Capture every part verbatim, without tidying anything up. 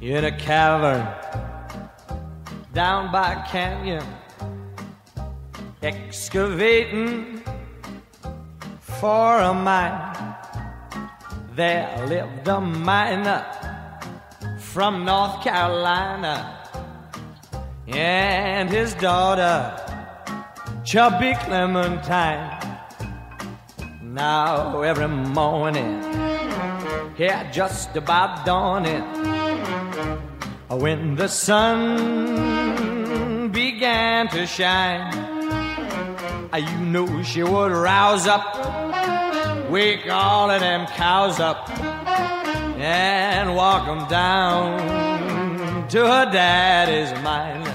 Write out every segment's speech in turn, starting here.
in a cavern down by a canyon, excavating for a mine. There lived a miner from North Carolina and his daughter, Chubby Clementine. Now every morning, yeah, just about dawning, when the sun began to shine, you knew she would rouse up, wake all of them cows up, and walk them down to her daddy's mine.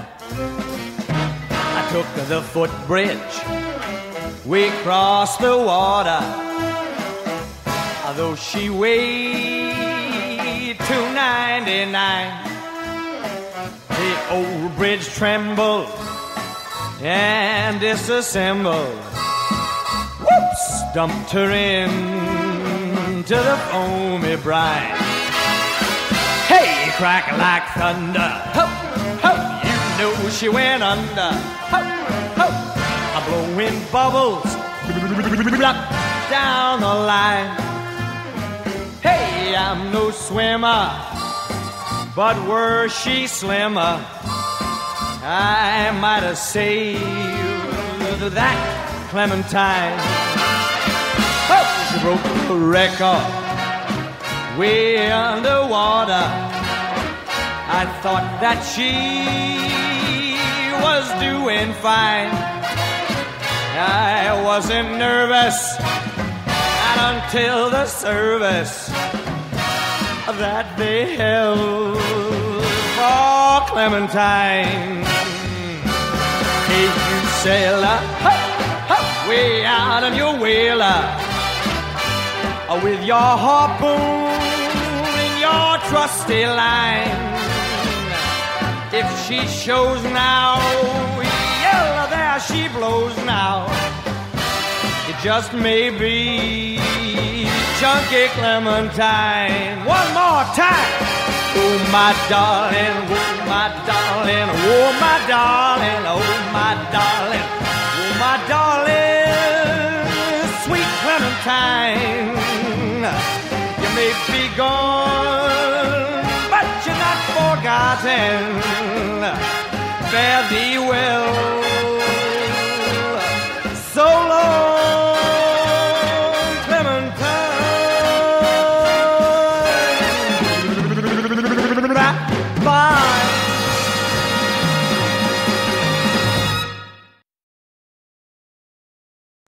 I took the footbridge, we crossed the water, though she weighed two ninety-nine. The old bridge trembled and disassembled. Whoops! Dumped her into the foamy brine. Hey, crack like thunder. Ho, ho, you know she went under. Ho, ho, I'm blowing bubbles down the line. Hey, I'm no swimmer, but were she slimmer, I might have saved that Clementine. Oh, she broke the record way underwater. I thought that she was doing fine. I wasn't nervous, not until the service that they held for Clementine. Hey, you sailor, ho, ho, way out on your whaler, with your harpoon and your trusty line. If she shows now, yeah, there she blows now. It just may be Chunky Clementine. One more time. Oh, my darling, oh, my darling, oh, my darling, oh, my darling, oh, my darling, sweet Clementine. You may be gone, but you're not forgotten. Fare thee well.